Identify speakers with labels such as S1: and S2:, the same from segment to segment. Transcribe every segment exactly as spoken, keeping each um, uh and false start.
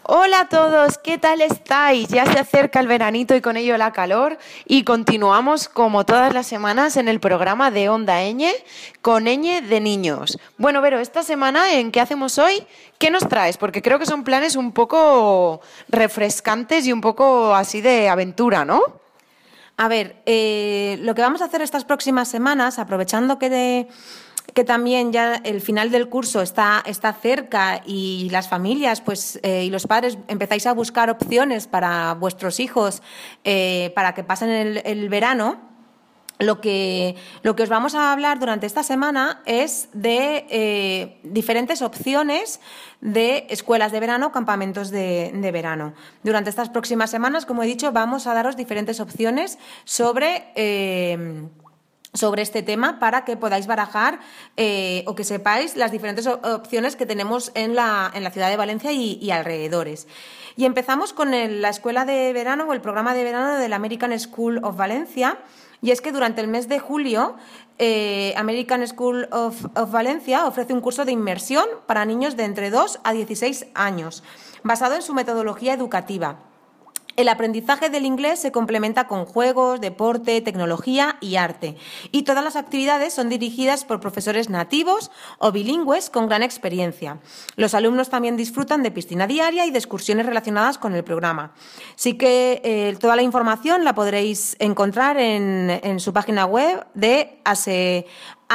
S1: Hola a todos, ¿qué tal estáis? Ya se acerca el veranito y con ello la calor y continuamos como todas las semanas en el programa de Onda Eñe con Eñe de Niños. Bueno, Vero, esta semana ¿en qué hacemos hoy? ¿Qué nos traes? Porque creo que son planes un poco refrescantes y un poco así de aventura, ¿no?
S2: A ver, eh, lo que vamos a hacer estas próximas semanas, aprovechando que de... que también ya el final del curso está, está cerca y las familias pues, eh, y los padres empezáis a buscar opciones para vuestros hijos eh, para que pasen el, el verano, lo que, lo que os vamos a hablar durante esta semana es de eh, diferentes opciones de escuelas de verano, campamentos de, de verano. Durante estas próximas semanas, como he dicho, vamos a daros diferentes opciones sobre... Eh, sobre este tema para que podáis barajar eh, o que sepáis las diferentes opciones que tenemos en la, en la ciudad de Valencia y, y alrededores. Y empezamos con el, la escuela de verano o el programa de verano del American School of Valencia, y es que durante el mes de julio eh, American School of, of Valencia ofrece un curso de inmersión para niños de entre dos a dieciséis años, basado en su metodología educativa. El aprendizaje del inglés se complementa con juegos, deporte, tecnología y arte. Y todas las actividades son dirigidas por profesores nativos o bilingües con gran experiencia. Los alumnos también disfrutan de piscina diaria y de excursiones relacionadas con el programa. Así que eh, toda la información la podréis encontrar en, en su página web de a s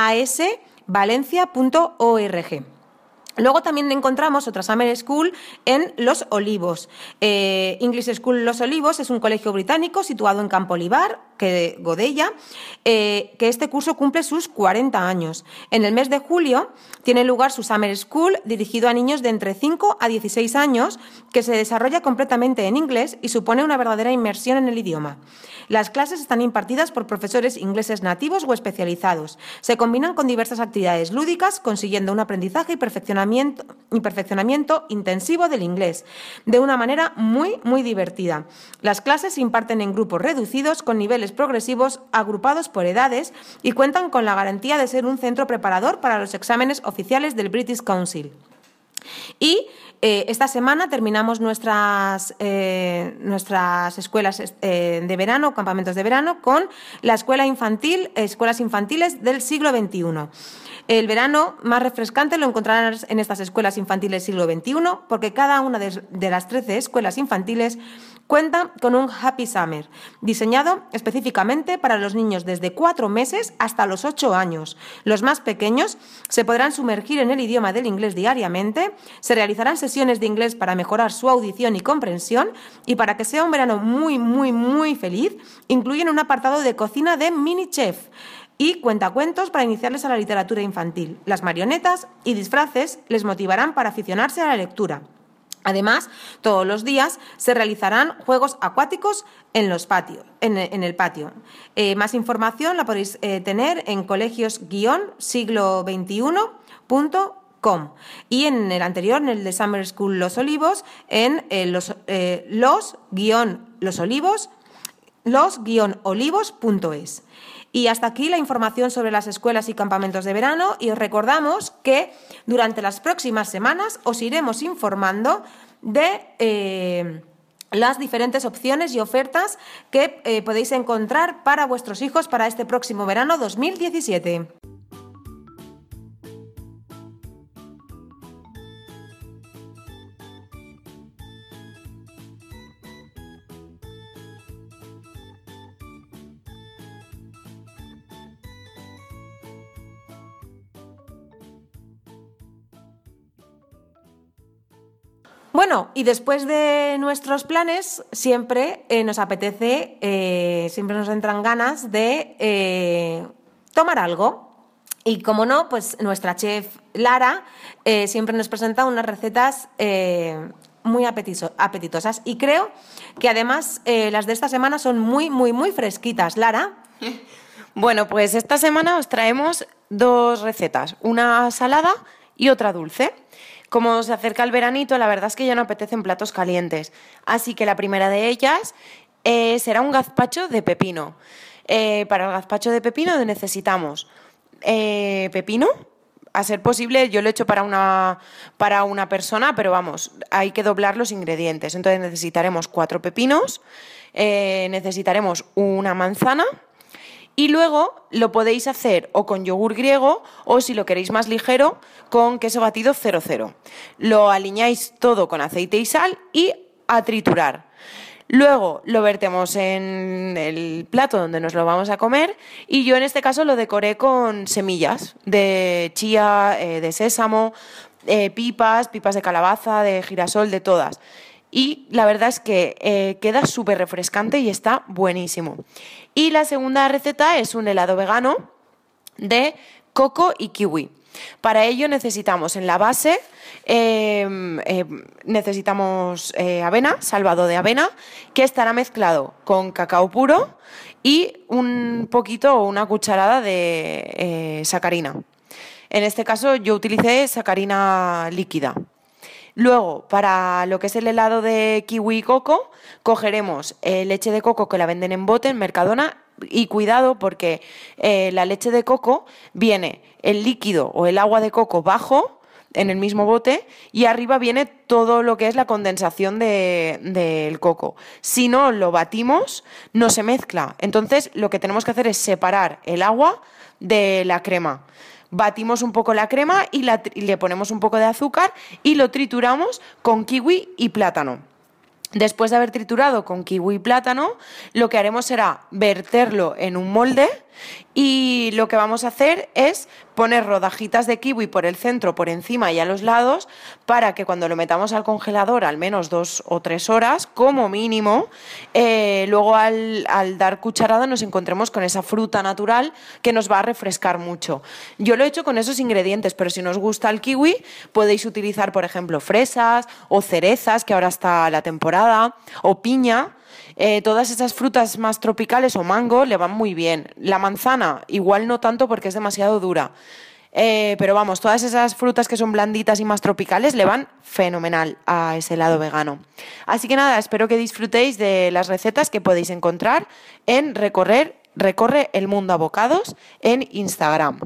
S2: valencia punto org. Luego también encontramos otra Summer School en Los Olivos. Eh, English School Los Olivos es un colegio británico situado en Campo Olivar, que Godella, eh, que este curso cumple sus cuarenta años. En el mes de julio tiene lugar su Summer School, dirigido a niños de entre cinco a dieciséis años, que se desarrolla completamente en inglés y supone una verdadera inmersión en el idioma. Las clases están impartidas por profesores ingleses nativos o especializados. Se combinan con diversas actividades lúdicas, consiguiendo un aprendizaje y perfeccionamiento, y perfeccionamiento intensivo del inglés, de una manera muy, muy divertida. Las clases se imparten en grupos reducidos, con niveles progresivos agrupados por edades, y cuentan con la garantía de ser un centro preparador para los exámenes oficiales del British Council. Y eh, esta semana terminamos nuestras, eh, nuestras escuelas eh, de verano, campamentos de verano, con la escuela infantil, escuelas infantiles del siglo veintiuno. El verano más refrescante lo encontrarás en estas escuelas infantiles siglo veintiuno, porque cada una de, de las trece escuelas infantiles cuenta con un Happy Summer, diseñado específicamente para los niños desde cuatro meses hasta los ocho años. Los más pequeños se podrán sumergir en el idioma del inglés diariamente, se realizarán sesiones de inglés para mejorar su audición y comprensión, y para que sea un verano muy, muy, muy feliz, incluyen un apartado de cocina de mini chef y cuentacuentos para iniciarles a la literatura infantil. Las marionetas y disfraces les motivarán para aficionarse a la lectura. Además, todos los días se realizarán juegos acuáticos en, los patios, en, en el patio. Eh, más información la podéis eh, tener en colegios siglo veintiuno punto com y en el anterior, en el de Summer School Los Olivos, en eh, los, eh, los los olivos, los olivos punto es. Y hasta aquí la información sobre las escuelas y campamentos de verano, y os recordamos que durante las próximas semanas os iremos informando de eh, las diferentes opciones y ofertas que eh, podéis encontrar para vuestros hijos para este próximo verano dos mil diecisiete. Bueno, y después de nuestros planes, siempre eh, nos apetece, eh, siempre nos entran ganas de eh, tomar algo. Y como no, pues nuestra chef Lara eh, siempre nos presenta unas recetas eh, muy apetito- apetitosas. Y creo que además eh, las de esta semana son muy, muy, muy fresquitas. Lara.
S1: Bueno, pues esta semana os traemos dos recetas, una salada y otra dulce. Como se acerca el veranito, la verdad es que ya no apetecen platos calientes. Así que la primera de ellas eh, será un gazpacho de pepino. Eh, para el gazpacho de pepino necesitamos eh, pepino, a ser posible, yo lo he hecho para una, para una persona, pero vamos, hay que doblar los ingredientes. Entonces necesitaremos cuatro pepinos, eh, necesitaremos una manzana y luego lo podéis hacer o con yogur griego o, si lo queréis más ligero, con queso batido cero cero. Lo aliñáis todo con aceite y sal y a triturar. Luego lo vertemos en el plato donde nos lo vamos a comer y yo en este caso lo decoré con semillas de chía, eh, de sésamo, eh, pipas, pipas de calabaza, de girasol, de todas. Y la verdad es que eh, queda súper refrescante y está buenísimo. Y la segunda receta es un helado vegano de coco y kiwi. Para ello necesitamos en la base, eh, eh, necesitamos eh, avena, salvado de avena, que estará mezclado con cacao puro y un poquito o una cucharada de eh, sacarina. En este caso yo utilicé sacarina líquida. Luego, para lo que es el helado de kiwi y coco, cogeremos eh, leche de coco que la venden en bote en Mercadona. Y cuidado porque eh, la leche de coco viene el líquido o el agua de coco bajo en el mismo bote y arriba viene todo lo que es la condensación del de, coco. Si no lo batimos, no se mezcla. Entonces lo que tenemos que hacer es separar el agua de la crema. Batimos un poco la crema y, la, y le ponemos un poco de azúcar y lo trituramos con kiwi y plátano. Después de haber triturado con kiwi y plátano, lo que haremos será verterlo en un molde y lo que vamos a hacer es poner rodajitas de kiwi por el centro, por encima y a los lados para que cuando lo metamos al congelador al menos dos o tres horas, como mínimo, eh, luego al, al dar cucharada nos encontremos con esa fruta natural que nos va a refrescar mucho. Yo lo he hecho con esos ingredientes, pero si nos gusta el kiwi podéis utilizar, por ejemplo, fresas o cerezas, que ahora está la temporada, o piña. Eh, todas esas frutas más tropicales o mango le van muy bien. La manzana igual no tanto porque es demasiado dura. Eh, pero vamos, todas esas frutas que son blanditas y más tropicales le van fenomenal a ese helado vegano. Así que nada, espero que disfrutéis de las recetas que podéis encontrar en Recorrer, Recorre el Mundo a Bocados en Instagram.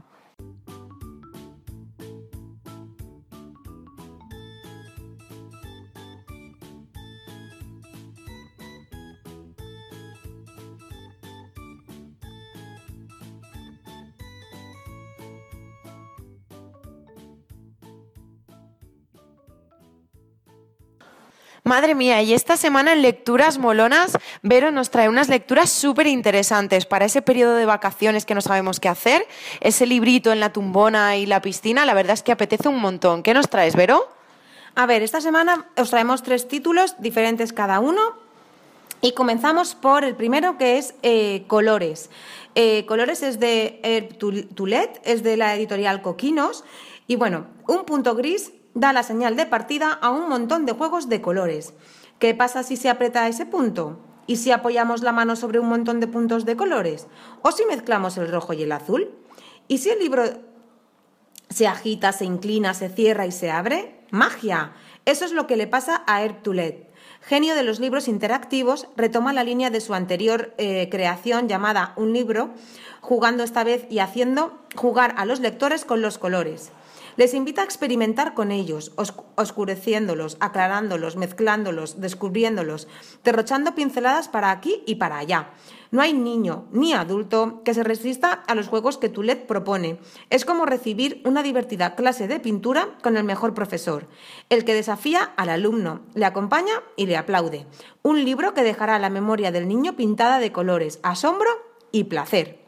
S1: Madre mía, y esta semana en Lecturas Molonas, Vero nos trae unas lecturas súper interesantes para ese periodo de vacaciones que no sabemos qué hacer. Ese librito en la tumbona y la piscina, la verdad es que apetece un montón. ¿Qué nos traes, Vero?
S2: A ver, esta semana os traemos tres títulos diferentes cada uno y comenzamos por el primero, que es eh, Colores. Eh, Colores es de Herb Toulet, es de la editorial Coquinos y bueno, un punto gris da la señal de partida a un montón de juegos de colores. ¿Qué pasa si se aprieta ese punto? ¿Y si apoyamos la mano sobre un montón de puntos de colores? ¿O si mezclamos el rojo y el azul? ¿Y si el libro se agita, se inclina, se cierra y se abre? ¡Magia! Eso es lo que le pasa a Herb Toulet. Genio de los libros interactivos, retoma la línea de su anterior eh, creación llamada Un libro, jugando esta vez y haciendo jugar a los lectores con los colores. Les invita a experimentar con ellos, oscureciéndolos, aclarándolos, mezclándolos, descubriéndolos, derrochando pinceladas para aquí y para allá. No hay niño ni adulto que se resista a los juegos que Toulet propone. Es como recibir una divertida clase de pintura con el mejor profesor, el que desafía al alumno, le acompaña y le aplaude. Un libro que dejará la memoria del niño pintada de colores, asombro y placer.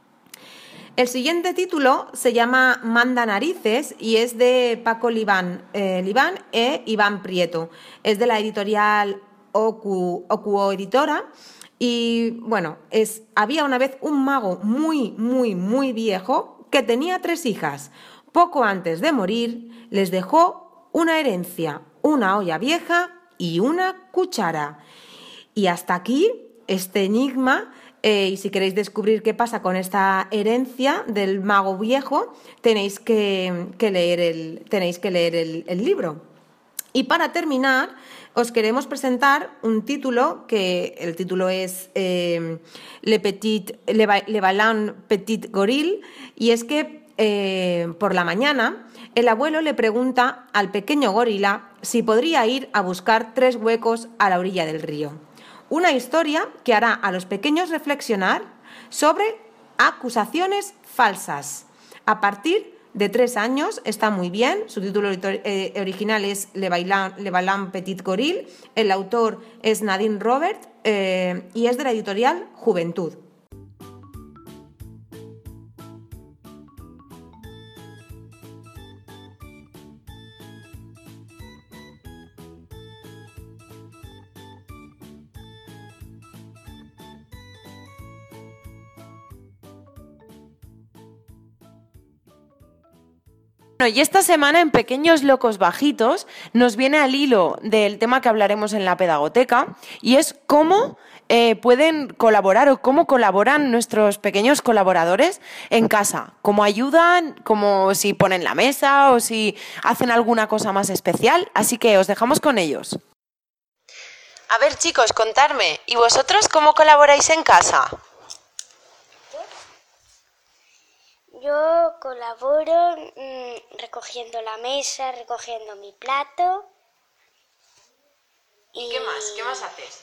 S2: El siguiente título se llama Manda Narices y es de Paco Libán, eh, Libán e Iván Prieto. Es de la editorial Ocu, Ocuo Editora y bueno, es, había una vez un mago muy, muy, muy viejo que tenía tres hijas. Poco antes de morir les dejó una herencia, una olla vieja y una cuchara. Y hasta aquí este enigma. Eh, y si queréis descubrir qué pasa con esta herencia del mago viejo, tenéis que, que leer, el, tenéis que leer el, el libro. Y para terminar, os queremos presentar un título, que el título es eh, Le Petit, Le, Le Ballon Petit Gorille, y es que eh, por la mañana el abuelo le pregunta al pequeño gorila si podría ir a buscar tres huecos a la orilla del río. Una historia que hará a los pequeños reflexionar sobre acusaciones falsas. A partir de tres años, está muy bien. Su título eh, original es Le Ballon, Le Ballon Petit Gorille. El autor es Nadine Robert eh, y es de la editorial Juventud.
S1: Bueno, y esta semana en Pequeños Locos Bajitos nos viene al hilo del tema que hablaremos en la pedagoteca, y es cómo eh, pueden colaborar o cómo colaboran nuestros pequeños colaboradores en casa, cómo ayudan, como si ponen la mesa o si hacen alguna cosa más especial, así que os dejamos con ellos. A ver, chicos, contadme, ¿y vosotros cómo colaboráis en casa?
S3: Yo colaboro mmm, recogiendo la mesa, recogiendo mi plato.
S1: ¿Y qué más? ¿Qué más haces?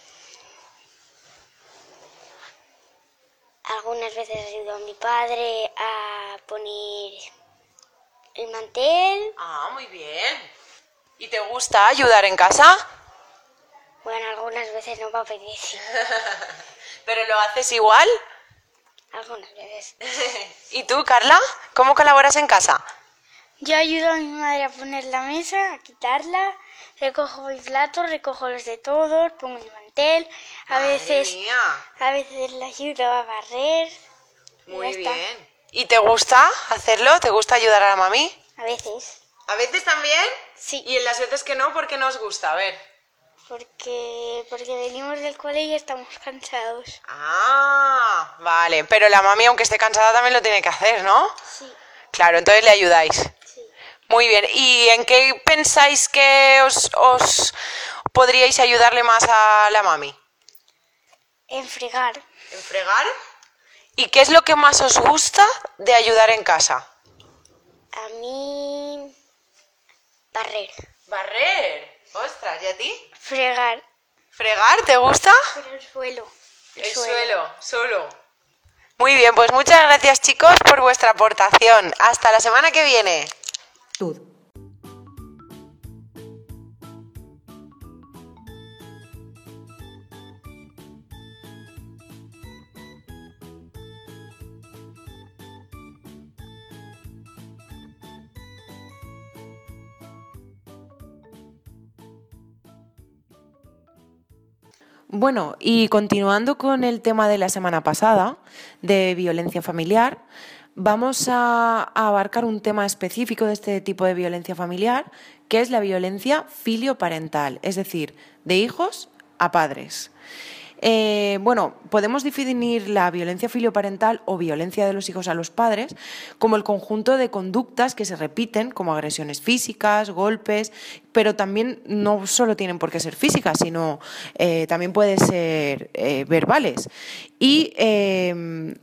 S3: Algunas veces ayudo a mi padre a poner el mantel.
S1: Ah, muy bien. ¿Y te gusta ayudar en casa?
S3: Bueno, algunas veces no me apetece.
S1: ¿Pero lo haces igual?
S3: Algunas veces.
S1: ¿Y tú, Carla? ¿Cómo colaboras en casa?
S3: Yo ayudo a mi madre a poner la mesa, a quitarla, recojo mis platos, recojo los de todos, pongo el mantel, a
S1: Madre
S3: veces
S1: mía.
S3: a veces le ayudo a barrer.
S1: Muy
S3: ya está.
S1: bien. ¿Y te gusta hacerlo? ¿Te gusta ayudar a la mami?
S3: A veces,
S1: ¿A veces también?
S3: sí,
S1: ¿Y en las veces que no, por qué no os gusta? A ver.
S3: porque porque venimos del colegio y estamos cansados.
S1: Ah, vale. Pero la mami, aunque esté cansada, también lo tiene que hacer, ¿no?
S3: Sí,
S1: Claro, entonces le ayudáis.
S3: sí.
S1: Muy bien. ¿Y en qué pensáis que os, os podríais ayudarle más a la mami?
S3: En fregar.
S1: ¿En fregar? ¿Y qué es lo que más os gusta de ayudar en casa?
S3: A mí barrer.
S1: Barrer. Ostras, ¿y a ti?
S3: Fregar.
S1: ¿Fregar? ¿Te gusta?
S3: Pero el suelo.
S1: El suelo, solo. Muy bien, pues muchas gracias, chicos, por vuestra aportación. Hasta la semana que viene.
S2: Tud.
S1: Bueno, y continuando con el tema de la semana pasada, de violencia familiar, vamos a, a abarcar un tema específico de este tipo de violencia familiar, que es la violencia filioparental, es decir, de hijos a padres. Eh, bueno, podemos definir la violencia filioparental o violencia de los hijos a los padres como el conjunto de conductas que se repiten, como agresiones físicas, golpes, pero también no solo tienen por qué ser físicas, sino eh, también pueden ser eh, verbales. Y eh,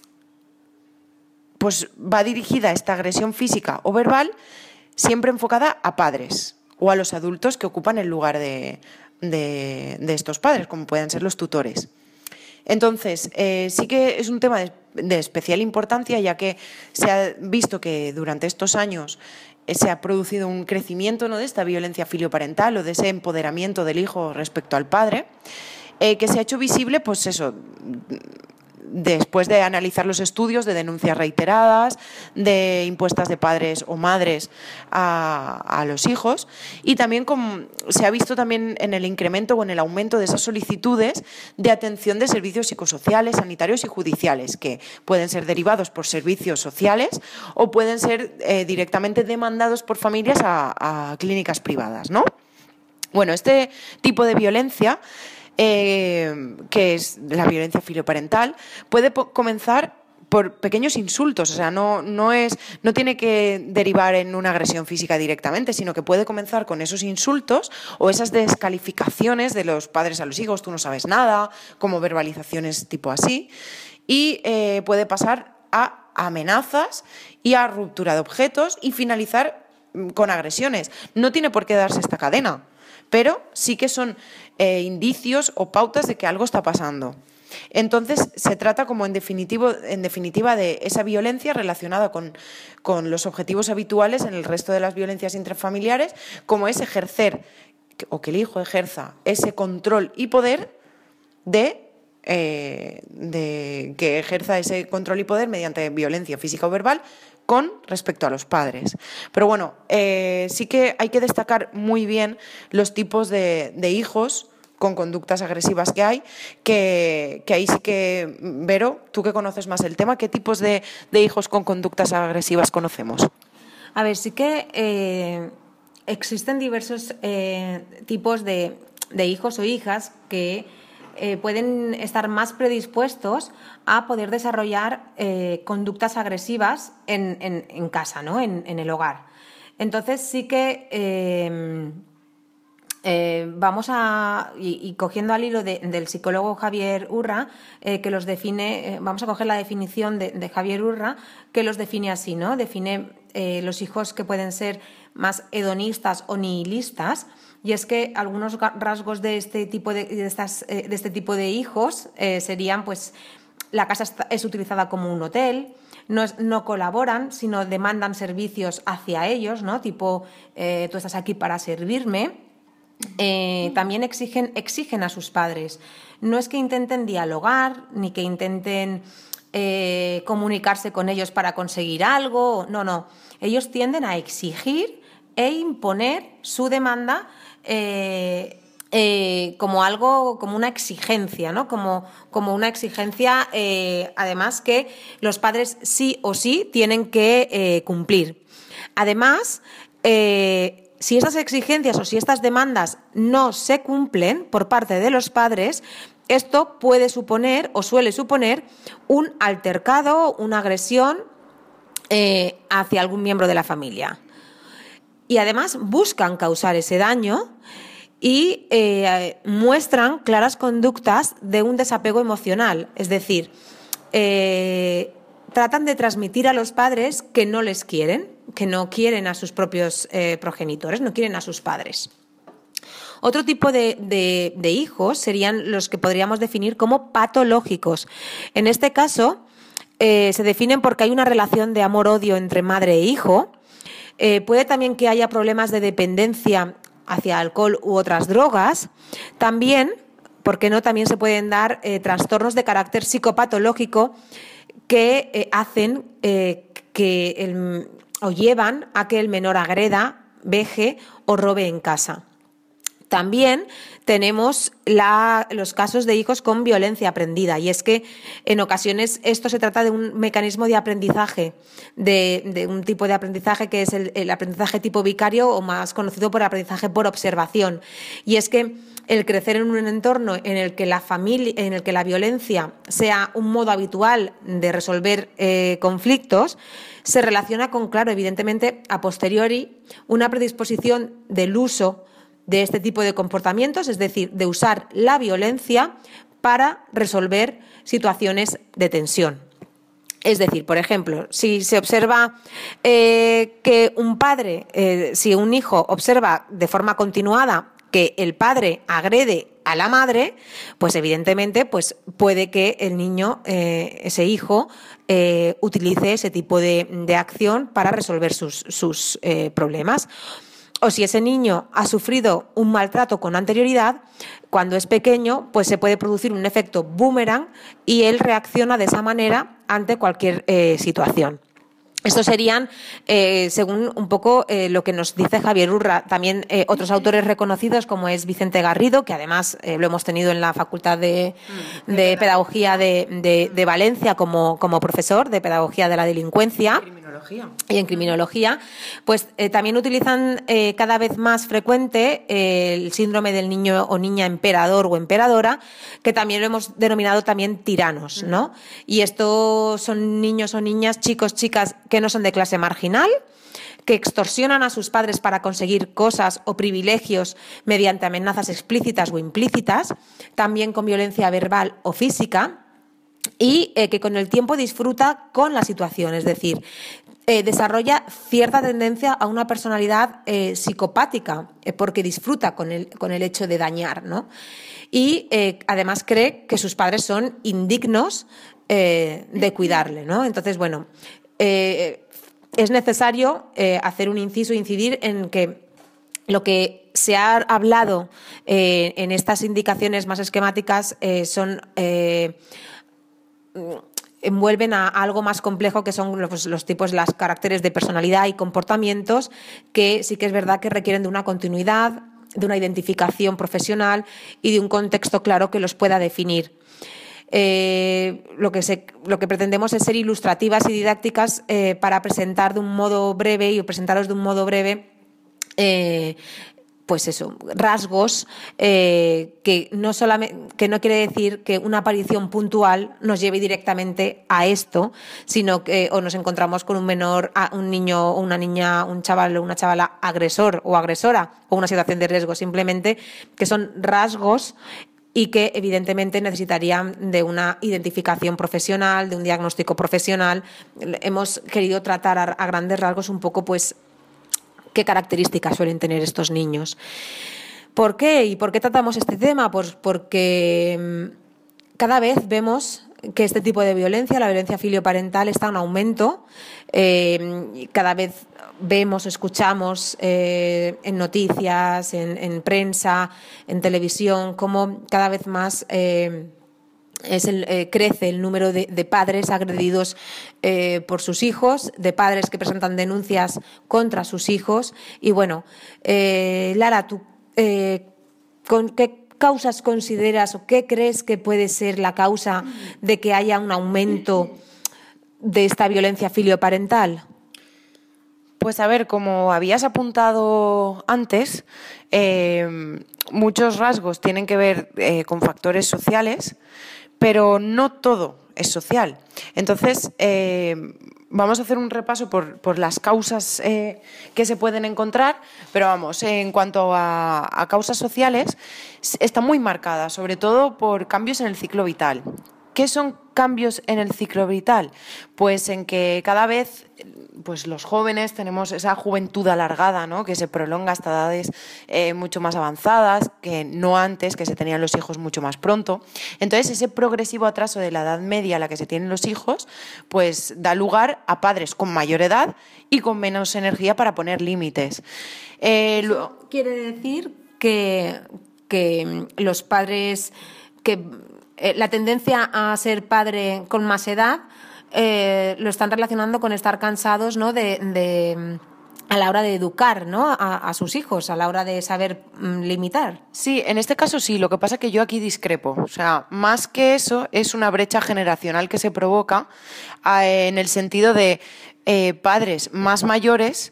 S1: pues va dirigida esta agresión física o verbal siempre enfocada a padres o a los adultos que ocupan el lugar de De, de estos padres, como pueden ser los tutores. Entonces, eh, sí que es un tema de, de especial importancia, ya que se ha visto que durante estos años eh, se ha producido un crecimiento, ¿no?, de esta violencia filioparental o de ese empoderamiento del hijo respecto al padre, eh, que se ha hecho visible, pues eso, después de analizar los estudios de denuncias reiteradas, de impuestas de padres o madres a, a los hijos, y también como se ha visto también en el incremento o en el aumento de esas solicitudes de atención de servicios psicosociales, sanitarios y judiciales, que pueden ser derivados por servicios sociales o pueden ser eh, directamente demandados por familias a, a clínicas privadas, ¿no? Bueno, este tipo de violencia, Eh, que es la violencia filioparental, puede po- comenzar por pequeños insultos, o sea, no, no, es, no tiene que derivar en una agresión física directamente, sino que puede comenzar con esos insultos o esas descalificaciones de los padres a los hijos, tú no sabes nada, como verbalizaciones tipo así, y eh, puede pasar a amenazas y a ruptura de objetos y finalizar con agresiones. No tiene por qué darse esta cadena, pero sí que son eh, indicios o pautas de que algo está pasando. Entonces, se trata como en, definitivo, en definitiva de esa violencia relacionada con, con los objetivos habituales en el resto de las violencias intrafamiliares, como es ejercer, o que el hijo ejerza, ese control y poder de, eh, de que ejerza ese control y poder mediante violencia física o verbal con respecto a los padres. Pero bueno, eh, sí que hay que destacar muy bien los tipos de, de hijos con conductas agresivas que hay, que, que ahí sí que, Vero, tú que conoces más el tema, ¿qué tipos de, de hijos con conductas agresivas conocemos?
S2: A ver, sí que eh, existen diversos eh, tipos de, de hijos o hijas que eh, pueden estar más predispuestos a poder desarrollar eh, conductas agresivas en, en, en casa, ¿no? en, en el hogar. Entonces sí que... Eh, Eh, vamos a, y, y cogiendo al hilo de, del psicólogo Javier Urra, eh, que los define, eh, vamos a coger la definición de, de Javier Urra, que los define así, ¿no? Define eh, los hijos que pueden ser más hedonistas o nihilistas, y es que algunos rasgos de este tipo de, de, estas, eh, de, este tipo de hijos eh, serían, pues, la casa está, es utilizada como un hotel. No, es, no colaboran, sino demandan servicios hacia ellos, ¿no? Tipo, eh, tú estás aquí para servirme. Eh, también exigen, exigen a sus padres. No es que intenten dialogar, ni que intenten eh, comunicarse con ellos para conseguir algo, no, no. Ellos tienden a exigir e imponer su demanda eh, eh, como algo, como una exigencia, ¿no? Como, como una exigencia, eh, además, que los padres sí o sí tienen que eh, cumplir. Además, eh, si esas exigencias o si estas demandas no se cumplen por parte de los padres, esto puede suponer o suele suponer un altercado, una agresión eh, hacia algún miembro de la familia. Y además buscan causar ese daño y eh, muestran claras conductas de un desapego emocional, es decir, eh, tratan de transmitir a los padres que no les quieren, que no quieren a sus propios eh, progenitores, no quieren a sus padres. Otro tipo de, de, de hijos serían los que podríamos definir como patológicos. En este caso, eh, se definen porque hay una relación de amor-odio entre madre e hijo. Eh, puede también que haya problemas de dependencia hacia alcohol u otras drogas. También, ¿por qué no? También se pueden dar eh, trastornos de carácter psicopatológico que eh, hacen eh, que el, o llevan a que el menor agreda, veje o robe en casa. También tenemos la, los casos de hijos con violencia aprendida, y es que en ocasiones esto se trata de un mecanismo de aprendizaje, de, de un tipo de aprendizaje que es el, el aprendizaje tipo vicario, o más conocido por aprendizaje por observación. Y es que el crecer en un entorno en el que la familia, en el que la violencia sea un modo habitual de resolver eh, conflictos, se relaciona con, claro, evidentemente, a posteriori, una predisposición del uso de este tipo de comportamientos, es decir, de usar la violencia para resolver situaciones de tensión. Es decir, por ejemplo, si se observa eh, que un padre, eh, si un hijo observa de forma continuada que el padre agrede a la madre, pues evidentemente pues puede que el niño, eh, ese hijo, eh, utilice ese tipo de, de acción para resolver sus, sus eh, problemas. O si ese niño ha sufrido un maltrato con anterioridad, cuando es pequeño, pues se puede producir un efecto boomerang y él reacciona de esa manera ante cualquier eh, situación. Estos serían, eh, según un poco eh, lo que nos dice Javier Urra, también eh, otros autores reconocidos como es Vicente Garrido, que además eh, lo hemos tenido en la Facultad de, de Pedagogía de, de, de Valencia como, como profesor de Pedagogía de la Delincuencia.
S1: Criminología criminología.
S2: Y en criminología, pues eh, también utilizan eh, cada vez más frecuente eh, el síndrome del niño o niña emperador o emperadora, que también lo hemos denominado también tiranos, ¿no? Y estos son niños o niñas, chicos, chicas que no son de clase marginal, que extorsionan a sus padres para conseguir cosas o privilegios mediante amenazas explícitas o implícitas, también con violencia verbal o física, y eh, que con el tiempo disfruta con la situación, es decir, eh, desarrolla cierta tendencia a una personalidad eh, psicopática, eh, porque disfruta con el, con el hecho de dañar, ¿no? Y eh, además cree que sus padres son indignos eh, de cuidarle, ¿no? Entonces, bueno, eh, es necesario eh, hacer un inciso, incidir en que lo que se ha hablado eh, en estas indicaciones más esquemáticas eh, son eh, envuelven a algo más complejo, que son los, los tipos, los caracteres de personalidad y comportamientos, que sí que es verdad que requieren de una continuidad, de una identificación profesional y de un contexto claro que los pueda definir. Eh, lo, que se, lo que pretendemos es ser ilustrativas y didácticas eh, para presentar de un modo breve y presentaros de un modo breve eh, pues eso, rasgos eh, que no solamente, que no quiere decir que una aparición puntual nos lleve directamente a esto, sino que o nos encontramos con un menor, un niño o una niña, un chaval o una chavala agresor o agresora o una situación de riesgo, simplemente que son rasgos y que evidentemente necesitarían de una identificación profesional, de un diagnóstico profesional. Hemos querido tratar a, a grandes rasgos un poco, pues, qué características suelen tener estos niños. ¿Por qué? ¿Y por qué tratamos este tema? Pues porque cada vez vemos que este tipo de violencia, la violencia filioparental, está en aumento. Eh, cada vez vemos, escuchamos eh, en noticias, en, en prensa, en televisión, cómo cada vez más eh, es el, eh, crece el número de, de padres agredidos eh, por sus hijos, de padres que presentan denuncias contra sus hijos. Y bueno, eh, Lara, ¿tú eh, con qué causas consideras o qué crees que puede ser la causa de que haya un aumento de esta violencia filioparental?
S1: Pues a ver, como habías apuntado antes, eh, muchos rasgos tienen que ver eh, con factores sociales, pero no todo es social. Entonces, eh, vamos a hacer un repaso por, por las causas eh, que se pueden encontrar, pero vamos, eh, en cuanto a, a causas sociales, está muy marcada, sobre todo por cambios en el ciclo vital. ¿Qué son cambios en el ciclo vital? Pues en que cada vez pues los jóvenes tenemos esa juventud alargada, ¿no? Que se prolonga hasta edades eh, mucho más avanzadas, que no antes, que se tenían los hijos mucho más pronto. Entonces, ese progresivo atraso de la edad media a la que se tienen los hijos, pues da lugar a padres con mayor edad y con menos energía para poner límites. Eh, lo...
S2: Quiere decir que, que los padres... que Eh, la tendencia a ser padre con más edad eh, lo están relacionando con estar cansados, ¿no? de, de a la hora de educar, ¿no? a, a sus hijos, a la hora de saber mm, limitar.
S1: Sí, en este caso sí, lo que pasa es que yo aquí discrepo. O sea, más que eso, es una brecha generacional que se provoca eh, en el sentido de eh, padres más mayores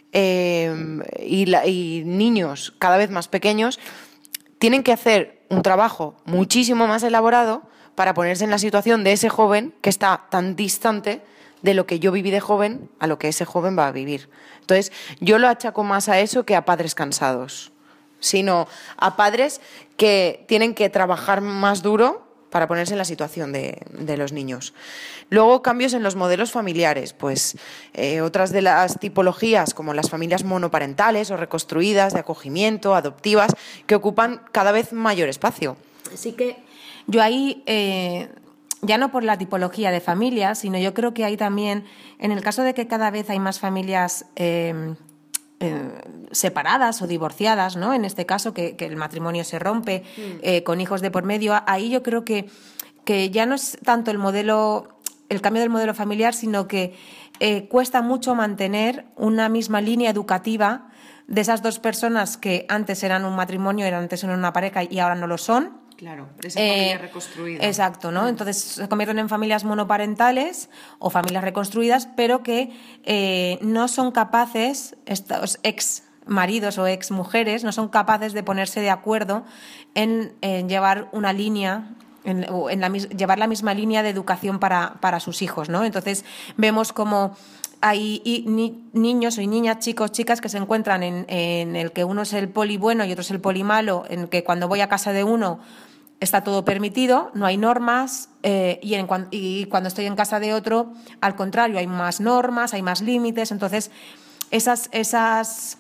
S1: eh, y, la, y niños cada vez más pequeños tienen que hacer un trabajo muchísimo más elaborado para ponerse en la situación de ese joven que está tan distante de lo que yo viví de joven a lo que ese joven va a vivir. Entonces, yo lo achaco más a eso que a padres cansados, sino a padres que tienen que trabajar más duro para ponerse en la situación de, de los niños. Luego, cambios en los modelos familiares. Pues eh, otras de las tipologías, como las familias monoparentales o reconstruidas, de acogimiento, adoptivas, que ocupan cada vez mayor espacio.
S2: Así que yo ahí, eh, ya no por la tipología de familias, sino yo creo que hay también, en el caso de que cada vez hay más familias eh, eh, separadas o divorciadas, ¿no? En este caso, que, que el matrimonio se rompe eh, con hijos de por medio, ahí yo creo que, que ya no es tanto el modelo, el cambio del modelo familiar, sino que eh, cuesta mucho mantener una misma línea educativa de esas dos personas que antes eran un matrimonio, eran antes eran una pareja y ahora no lo son.
S1: Claro, esa familia eh, reconstruida.
S2: Exacto, ¿no? Entonces se convierten en familias monoparentales o familias reconstruidas, pero que eh, no son capaces, estos ex maridos o ex mujeres, no son capaces de ponerse de acuerdo en, en llevar una línea, en, en la, llevar la misma línea de educación para, para sus hijos, ¿no? Entonces vemos como hay y, ni, niños y niñas, chicos, chicas que se encuentran en, en el que uno es el poli bueno y otro es el poli malo, en el que cuando voy a casa de uno está todo permitido, no hay normas, eh, y, en, y cuando estoy en casa de otro, al contrario, hay más normas, hay más límites. Entonces esas, esas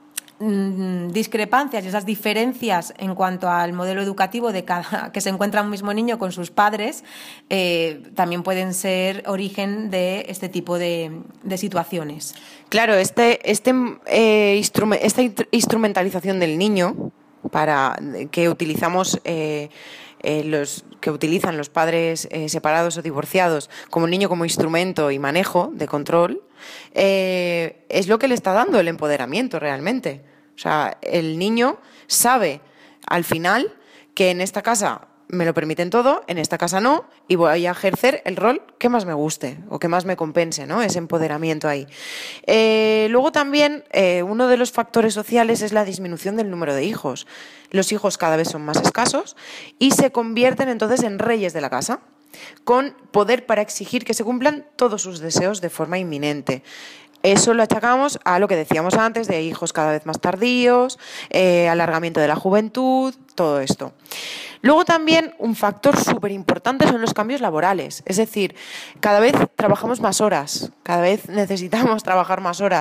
S2: mmm, discrepancias y esas diferencias en cuanto al modelo educativo de cada que se encuentra un mismo niño con sus padres eh, también pueden ser origen de este tipo de, de situaciones.
S1: Claro, este, este, eh, instrument, esta instrumentalización del niño para que utilizamos eh, eh, los que utilizan los padres eh, separados o divorciados como niño como instrumento y manejo de control eh, es lo que le está dando el empoderamiento realmente. O sea, el niño sabe al final que en esta casa me lo permiten todo, en esta casa no, y voy a ejercer el rol que más me guste o que más me compense, ¿no? Ese empoderamiento ahí. Eh, luego también eh, uno de los factores sociales es la disminución del número de hijos. Los hijos cada vez son más escasos y se convierten entonces en reyes de la casa, con poder para exigir que se cumplan todos sus deseos de forma inminente. Eso lo achacamos a lo que decíamos antes de hijos cada vez más tardíos, eh, alargamiento de la juventud, todo esto. Luego también un factor súper importante son los cambios laborales, es decir, cada vez trabajamos más horas, cada vez necesitamos trabajar más horas.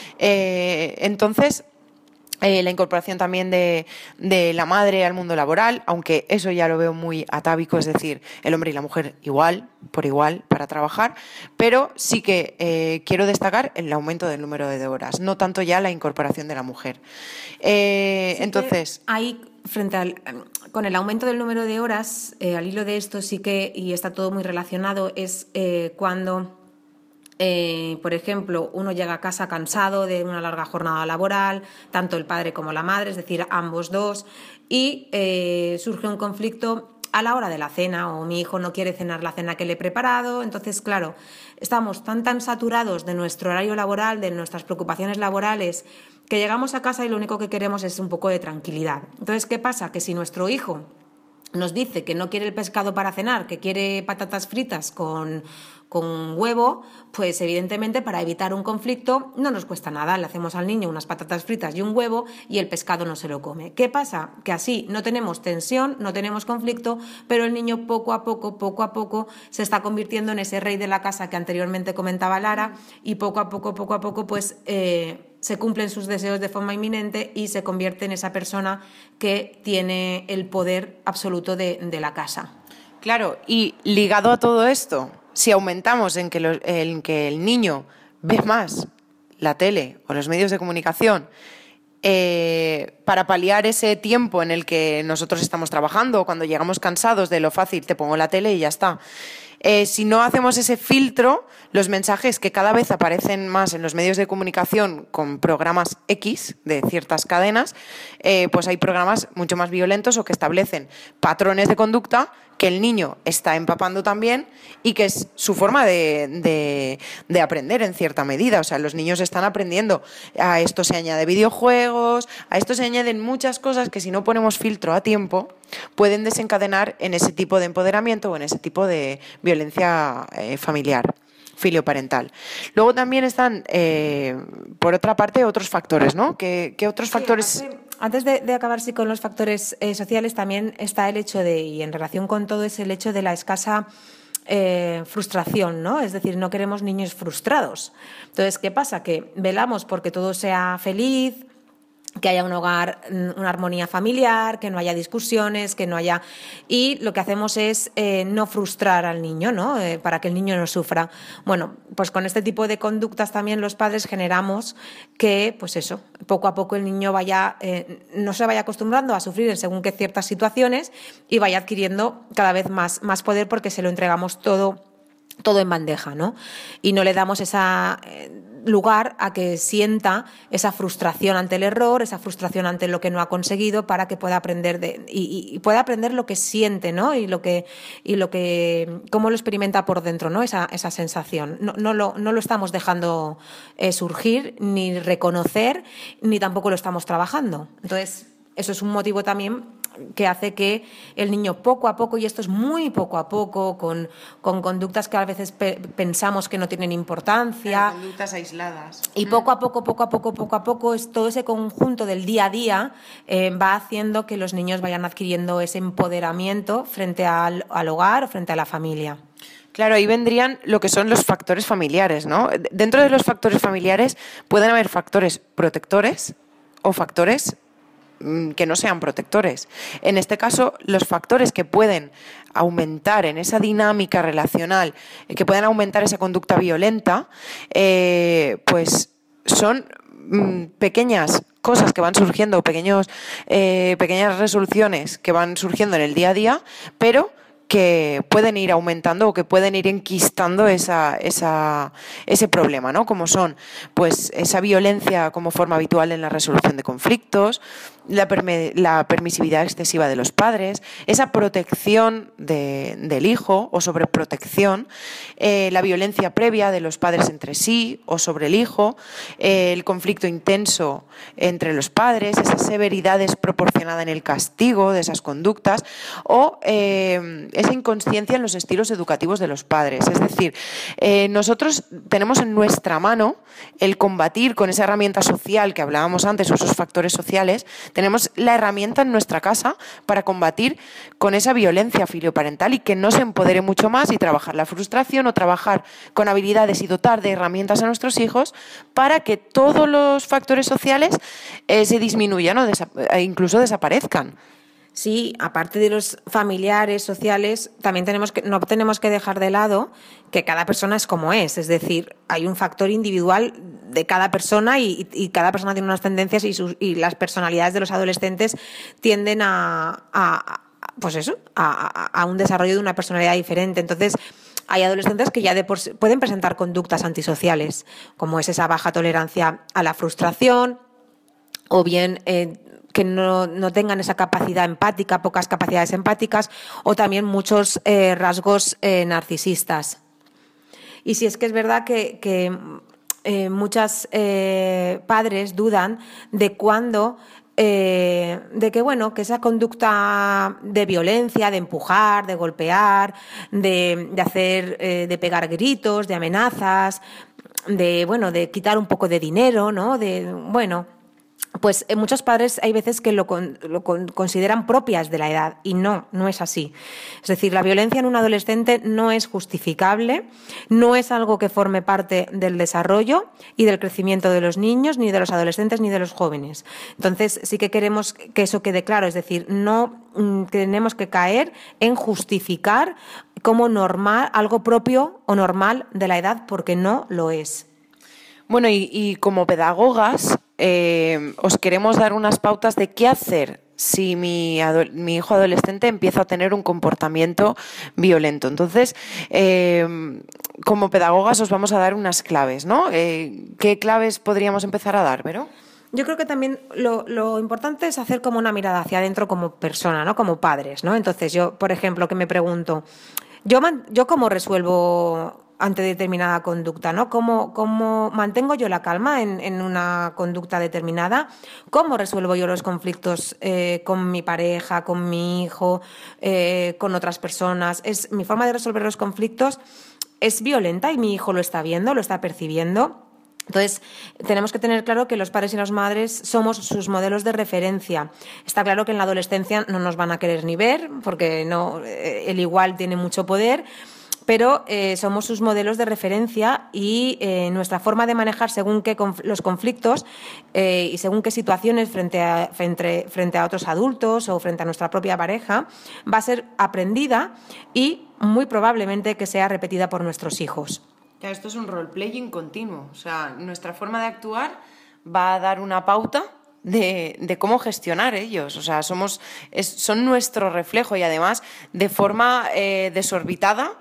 S1: Eh, entonces, Eh, la incorporación también de, de la madre al mundo laboral, aunque eso ya lo veo muy atávico, es decir, el hombre y la mujer igual, por igual, para trabajar, pero sí que eh, quiero destacar el aumento del número de horas, no tanto ya la incorporación de la mujer. Eh,
S2: sí,
S1: entonces,
S2: ahí, frente al, con el aumento del número de horas, eh, al hilo de esto sí que, y está todo muy relacionado, es eh, cuando... Eh, por ejemplo, uno llega a casa cansado de una larga jornada laboral, tanto el padre como la madre, es decir, ambos dos, y eh, surge un conflicto a la hora de la cena, o mi hijo no quiere cenar la cena que le he preparado. Entonces, claro, estamos tan tan saturados de nuestro horario laboral, de nuestras preocupaciones laborales, que llegamos a casa y lo único que queremos es un poco de tranquilidad. Entonces, ¿qué pasa? Que si nuestro hijo nos dice que no quiere el pescado para cenar, que quiere patatas fritas con, con huevo, pues evidentemente para evitar un conflicto no nos cuesta nada, le hacemos al niño unas patatas fritas y un huevo y el pescado no se lo come. ¿Qué pasa? Que así no tenemos tensión, no tenemos conflicto, pero el niño poco a poco, poco a poco se está convirtiendo en ese rey de la casa que anteriormente comentaba Lara, y poco a poco, poco a poco, pues... Eh, se cumplen sus deseos de forma inminente y se convierte en esa persona que tiene el poder absoluto de, de la casa.
S1: Claro, y ligado a todo esto, si aumentamos en que, lo, en que el niño ve más la tele o los medios de comunicación eh, para paliar ese tiempo en el que nosotros estamos trabajando, o cuando llegamos cansados de lo fácil, te pongo la tele y ya está. Eh, si no hacemos ese filtro, los mensajes que cada vez aparecen más en los medios de comunicación con programas X de ciertas cadenas, eh, pues hay programas mucho más violentos o que establecen patrones de conducta que el niño está empapando también y que es su forma de, de, de aprender en cierta medida. O sea, los niños están aprendiendo. A esto se añade videojuegos, a esto se añaden muchas cosas que si no ponemos filtro a tiempo pueden desencadenar en ese tipo de empoderamiento o en ese tipo de violencia eh, familiar, filioparental. Luego también están, eh, por otra parte, otros factores, ¿no? ¿Qué, qué otros
S2: sí,
S1: factores...?
S2: Antes de, de acabar sí, con los factores eh, sociales, también está el hecho de, y en relación con todo, es el hecho de la escasa eh, frustración, ¿no? Es decir, no queremos niños frustrados. Entonces, ¿qué pasa? Que velamos porque todo sea feliz, que haya un hogar, una armonía familiar, que no haya discusiones, que no haya... Y lo que hacemos es eh, no frustrar al niño, ¿no? Eh, para que el niño no sufra. Bueno, pues con este tipo de conductas también los padres generamos que, pues eso, poco a poco el niño vaya, eh, no se vaya acostumbrando a sufrir en según qué ciertas situaciones y vaya adquiriendo cada vez más, más poder porque se lo entregamos todo, todo en bandeja, ¿no? Y no le damos esa... Eh, lugar a que sienta esa frustración ante el error, esa frustración ante lo que no ha conseguido, para que pueda aprender de, y, y pueda aprender lo que siente, ¿no? Y lo que y lo que cómo lo experimenta por dentro, ¿no? Esa, esa sensación. No, no, lo, no lo estamos dejando eh, surgir, ni reconocer, ni tampoco lo estamos trabajando. Entonces, eso es un motivo también que hace que el niño poco a poco, y esto es muy poco a poco, con, con conductas que a veces pe- pensamos que no tienen importancia.
S1: Pero conductas aisladas.
S2: Y poco a poco, poco a poco, poco a poco, es todo ese conjunto del día a día eh, va haciendo que los niños vayan adquiriendo ese empoderamiento frente al, al hogar o frente a la familia.
S1: Claro, ahí vendrían lo que son los factores familiares, ¿no? Dentro de los factores familiares pueden haber factores protectores o factores que no sean protectores. En este caso, los factores que pueden aumentar en esa dinámica relacional, que pueden aumentar esa conducta violenta, eh, pues son mm, pequeñas cosas que van surgiendo, pequeños, eh, pequeñas resoluciones que van surgiendo en el día a día, pero que pueden ir aumentando o que pueden ir enquistando esa, esa, ese problema, ¿no? Como son, pues, esa violencia como forma habitual en la resolución de conflictos, la, perme, la permisividad excesiva de los padres, esa protección de, del hijo o sobreprotección, eh, la violencia previa de los padres entre sí o sobre el hijo, eh, el conflicto intenso entre los padres, esa severidad desproporcionada en el castigo de esas conductas, o eh, esa inconsciencia en los estilos educativos de los padres. Es decir, eh, nosotros tenemos en nuestra mano el combatir con esa herramienta social que hablábamos antes, o esos factores sociales. Tenemos la herramienta en nuestra casa para combatir con esa violencia filioparental y que no se empodere mucho más, y trabajar la frustración o trabajar con habilidades y dotar de herramientas a nuestros hijos para que todos los factores sociales eh, se disminuyan o desa- e incluso desaparezcan.
S2: Sí, aparte de los familiares, sociales, también tenemos que, no tenemos que dejar de lado que cada persona es como es. Es decir, hay un factor individual de cada persona y, y cada persona tiene unas tendencias y, sus, y las personalidades de los adolescentes tienden a, a, a pues eso, a, a, a un desarrollo de una personalidad diferente. Entonces, hay adolescentes que ya de por, pueden presentar conductas antisociales, como es esa baja tolerancia a la frustración, o bien eh, que no, no tengan esa capacidad empática, pocas capacidades empáticas, o también muchos eh, rasgos eh, narcisistas. Y si es que es verdad que, que eh, muchas eh, padres dudan de cuándo, eh, de que bueno, que esa conducta de violencia, de empujar, de golpear, de, de hacer, eh, de pegar gritos, de amenazas, de bueno, de quitar un poco de dinero, ¿no? De bueno. Pues eh, muchos padres hay veces que lo, con, lo con, consideran propias de la edad, y no, no es así. Es decir, la violencia en un adolescente no es justificable, no es algo que forme parte del desarrollo y del crecimiento de los niños, ni de los adolescentes, ni de los jóvenes. Entonces sí que queremos que eso quede claro, es decir, no mm, tenemos que caer en justificar como normal, algo propio o normal de la edad, porque no lo es.
S1: Bueno, y, y como pedagogas eh, os queremos dar unas pautas de qué hacer si mi, ado- mi hijo adolescente empieza a tener un comportamiento violento. Entonces, eh, como pedagogas os vamos a dar unas claves, ¿no? Eh, ¿Qué claves podríamos empezar a dar, Vero?
S2: Yo creo que también lo, lo importante es hacer como una mirada hacia adentro como persona, ¿no? Como padres, ¿no? Entonces yo, por ejemplo, que me pregunto, yo, man, yo cómo resuelvo ante determinada conducta, ¿no? ¿Cómo, cómo mantengo yo la calma en, en una conducta determinada? ¿Cómo resuelvo yo los conflictos eh, con mi pareja, con mi hijo, eh, con otras personas? Es, mi forma de resolver los conflictos es violenta y mi hijo lo está viendo, lo está percibiendo. Entonces, tenemos que tener claro que los padres y las madres somos sus modelos de referencia. Está claro que en la adolescencia no nos van a querer ni ver, porque no, el igual tiene mucho poder, pero eh, somos sus modelos de referencia y eh, nuestra forma de manejar según qué conf- los conflictos eh, y según qué situaciones frente a, frente, frente a otros adultos o frente a nuestra propia pareja va a ser aprendida y muy probablemente que sea repetida por nuestros hijos.
S1: Claro, esto es un role-playing continuo. O sea, nuestra forma de actuar va a dar una pauta de, de cómo gestionar ellos. O sea, somos, es, son nuestro reflejo y además de forma eh, desorbitada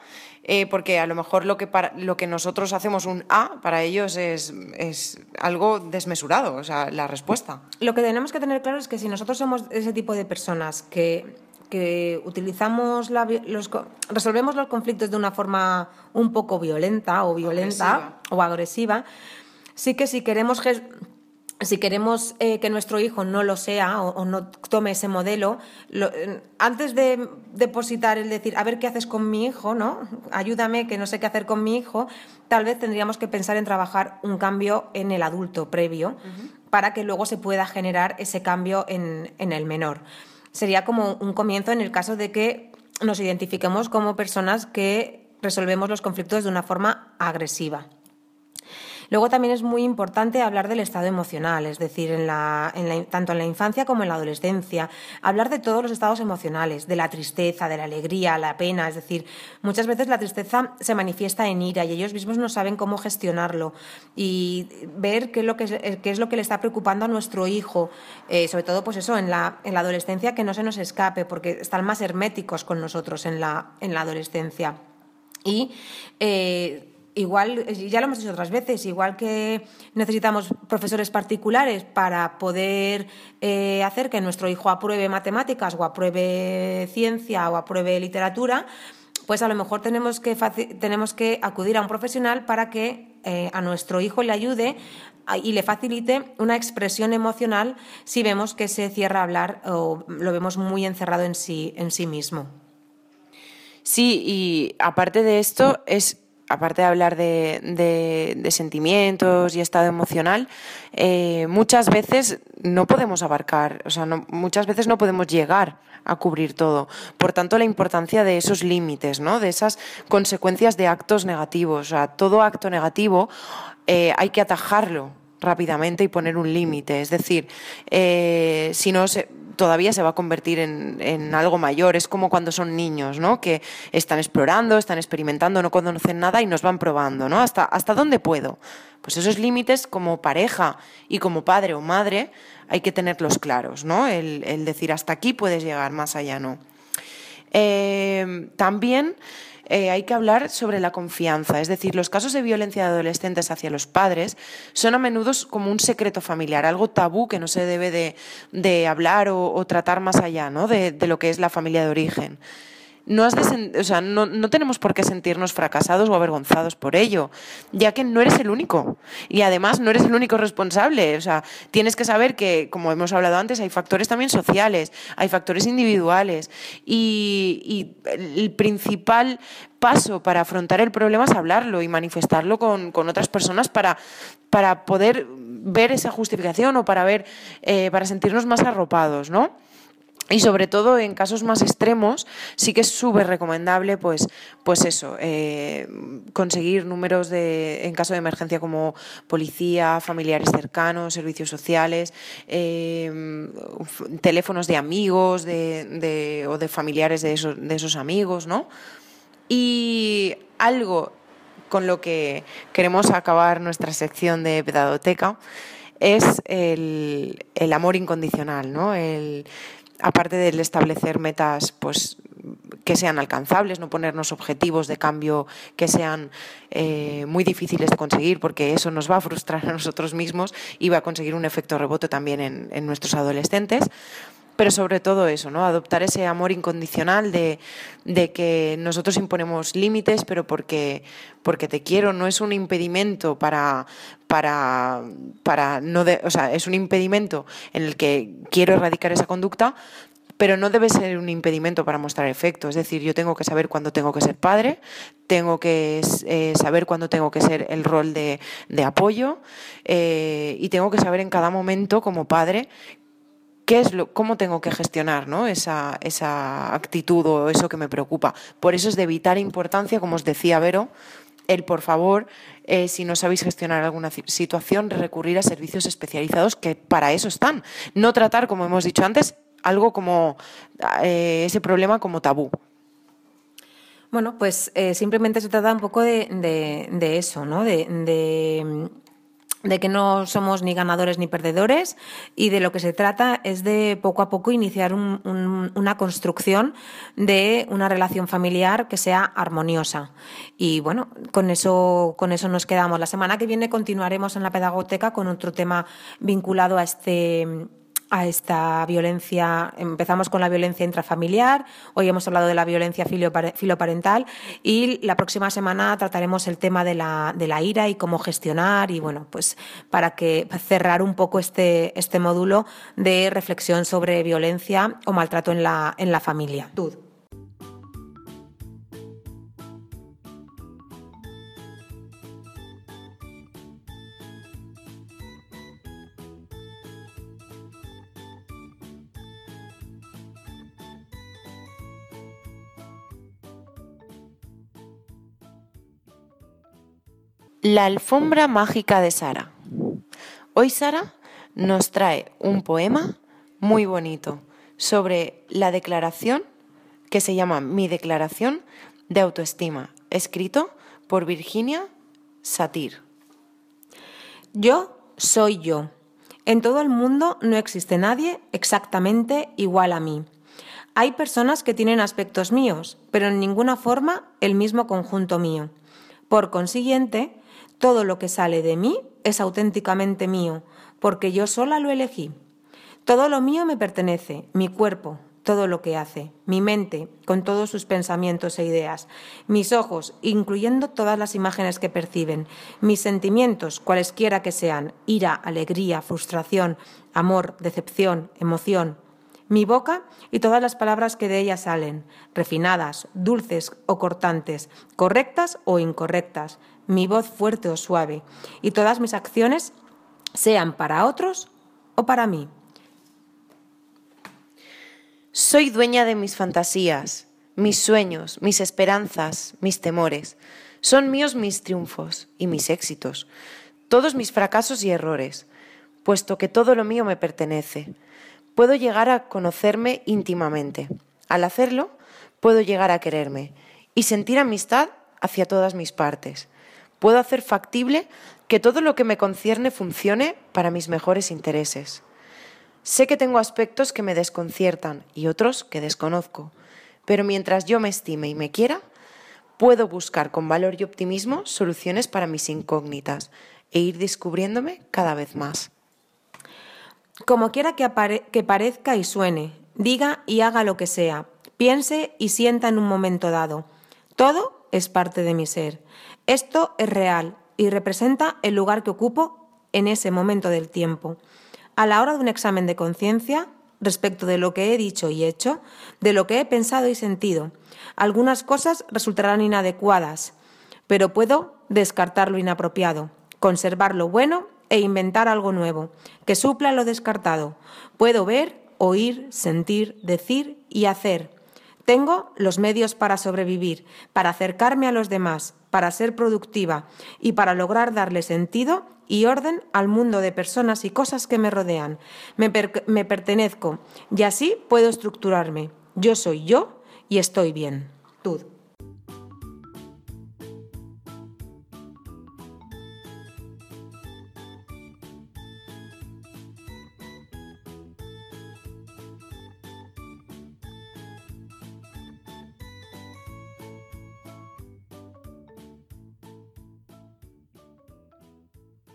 S1: Eh, porque a lo mejor lo que, para, lo que nosotros hacemos un A, para ellos es, es algo desmesurado, o sea, la respuesta.
S2: Lo que tenemos que tener claro es que si nosotros somos ese tipo de personas que, que utilizamos la, los, resolvemos los conflictos de una forma un poco violenta o violenta agresiva. o agresiva, sí que si queremos... Si queremos eh, que nuestro hijo no lo sea o, o no tome ese modelo, lo, eh, antes de depositar el decir, a ver qué haces con mi hijo, ¿no? Ayúdame, que no sé qué hacer con mi hijo, tal vez tendríamos que pensar en trabajar un cambio en el adulto previo uh-huh. para que luego se pueda generar ese cambio en, en el menor. Sería como un comienzo en el caso de que nos identifiquemos como personas que resolvemos los conflictos de una forma agresiva. Luego también es muy importante hablar del estado emocional, es decir, en la, en la, tanto en la infancia como en la adolescencia, hablar de todos los estados emocionales, de la tristeza, de la alegría, la pena, es decir, muchas veces la tristeza se manifiesta en ira y ellos mismos no saben cómo gestionarlo y ver qué es lo que, qué es lo que le está preocupando a nuestro hijo, eh, sobre todo pues eso, en la, en la adolescencia, que no se nos escape porque están más herméticos con nosotros en la, en la adolescencia. Y... Eh, Igual, ya lo hemos dicho otras veces, igual que necesitamos profesores particulares para poder eh, hacer que nuestro hijo apruebe matemáticas o apruebe ciencia o apruebe literatura, pues a lo mejor tenemos que, tenemos que acudir a un profesional para que eh, a nuestro hijo le ayude y le facilite una expresión emocional si vemos que se cierra a hablar o lo vemos muy encerrado en sí, en sí mismo.
S1: Sí, y aparte de esto es... aparte de hablar de, de, de sentimientos y estado emocional, eh, muchas veces no podemos abarcar, o sea, no, muchas veces no podemos llegar a cubrir todo. Por tanto, la importancia de esos límites, ¿no? De esas consecuencias de actos negativos. O sea, todo acto negativo eh, hay que atajarlo rápidamente y poner un límite. Es decir, eh, si no se... todavía se va a convertir en, en algo mayor. Es como cuando son niños, ¿no? Que están explorando, están experimentando, no conocen nada y nos van probando, ¿no? ¿Hasta, hasta dónde puedo? Pues esos límites como pareja y como padre o madre hay que tenerlos claros, ¿no? El, el decir hasta aquí puedes llegar, más allá no. Eh, también... Eh, hay que hablar sobre la confianza, es decir, los casos de violencia de adolescentes hacia los padres son a menudo como un secreto familiar, algo tabú que no se debe de, de hablar o, o tratar más allá, ¿no? de, de lo que es la familia de origen. No, has de, o sea, no, no tenemos por qué sentirnos fracasados o avergonzados por ello, ya que no eres el único y además no eres el único responsable. O sea, tienes que saber que, como hemos hablado antes, hay factores también sociales, hay factores individuales y, y el principal paso para afrontar el problema es hablarlo y manifestarlo con, con otras personas para, para poder ver esa justificación o para, ver, eh, para sentirnos más arropados, ¿no? Y sobre todo en casos más extremos sí que es súper recomendable pues, pues eso, eh, conseguir números de, en caso de emergencia como policía, familiares cercanos, servicios sociales, eh, teléfonos de amigos de, de, o de familiares de esos, de esos amigos, ¿no? Y algo con lo que queremos acabar nuestra sección de pedagoteca es el, el amor incondicional, ¿no? El... aparte del establecer metas pues, que sean alcanzables, no ponernos objetivos de cambio que sean eh, muy difíciles de conseguir, porque eso nos va a frustrar a nosotros mismos y va a conseguir un efecto rebote también en, en nuestros adolescentes. Pero sobre todo eso, ¿no? Adoptar ese amor incondicional de, de que nosotros imponemos límites, pero porque, porque te quiero, no es un impedimento para, para, para no de, o sea, es un impedimento en el que quiero erradicar esa conducta, pero no debe ser un impedimento para mostrar efecto. Es decir, yo tengo que saber cuándo tengo que ser padre, tengo que eh, saber cuándo tengo que ser el rol de, de apoyo eh, y tengo que saber en cada momento como padre ¿qué es lo, cómo tengo que gestionar, ¿no? esa, esa actitud o eso que me preocupa? Por eso es de vital importancia, como os decía Vero, el por favor, eh, si no sabéis gestionar alguna situación, recurrir a servicios especializados que para eso están. No tratar, como hemos dicho antes, algo como eh, ese problema como tabú.
S2: Bueno, pues eh, simplemente se trata un poco de, de, de eso, ¿no? De... de de que no somos ni ganadores ni perdedores y de lo que se trata es de poco a poco iniciar un, un, una construcción de una relación familiar que sea armoniosa. Y bueno, con eso, con eso nos quedamos. La semana que viene continuaremos en la Pedagoteca con otro tema vinculado a este... a esta violencia. Empezamos con la violencia intrafamiliar, hoy hemos hablado de la violencia filoparental y la próxima semana trataremos el tema de la, de la ira y cómo gestionar y bueno, pues para que cerrar un poco este, este módulo de reflexión sobre violencia o maltrato en la, en la familia. Tud.
S1: La alfombra mágica de Sara. Hoy Sara nos trae un poema muy bonito sobre la declaración que se llama Mi Declaración de Autoestima, escrito por Virginia Satir.
S2: Yo soy yo. En todo el mundo no existe nadie exactamente igual a mí. Hay personas que tienen aspectos míos, pero en ninguna forma el mismo conjunto mío. Por consiguiente, todo lo que sale de mí es auténticamente mío, porque yo sola lo elegí. Todo lo mío me pertenece, mi cuerpo, todo lo que hace, mi mente, con todos sus pensamientos e ideas, mis ojos, incluyendo todas las imágenes que perciben, mis sentimientos, cualesquiera que sean, ira, alegría, frustración, amor, decepción, emoción, mi boca y todas las palabras que de ella salen, refinadas, dulces o cortantes, correctas o incorrectas, mi voz fuerte o suave, y todas mis acciones, sean para otros o para mí.
S1: Soy dueña de mis fantasías, mis sueños, mis esperanzas, mis temores. Son míos mis triunfos y mis éxitos, todos mis fracasos y errores, puesto que todo lo mío me pertenece. Puedo llegar a conocerme íntimamente. Al hacerlo, puedo llegar a quererme y sentir amistad hacia todas mis partes. Puedo hacer factible que todo lo que me concierne funcione para mis mejores intereses. Sé que tengo aspectos que me desconciertan y otros que desconozco, pero mientras yo me estime y me quiera, puedo buscar con valor y optimismo soluciones para mis incógnitas e ir descubriéndome cada vez más.
S2: Como quiera que, apare- que parezca y suene, diga y haga lo que sea, piense y sienta en un momento dado. Todo es parte de mi ser. Esto es real y representa el lugar que ocupo en ese momento del tiempo. A la hora de un examen de conciencia, respecto de lo que he dicho y hecho, de lo que he pensado y sentido, algunas cosas resultarán inadecuadas, pero puedo descartar lo inapropiado, conservar lo bueno e inventar algo nuevo, que supla lo descartado. Puedo ver, oír, sentir, decir y hacer. Tengo los medios para sobrevivir, para acercarme a los demás, para ser productiva y para lograr darle sentido y orden al mundo de personas y cosas que me rodean. Me, per- me pertenezco y así puedo estructurarme. Yo soy yo y estoy bien. Tud.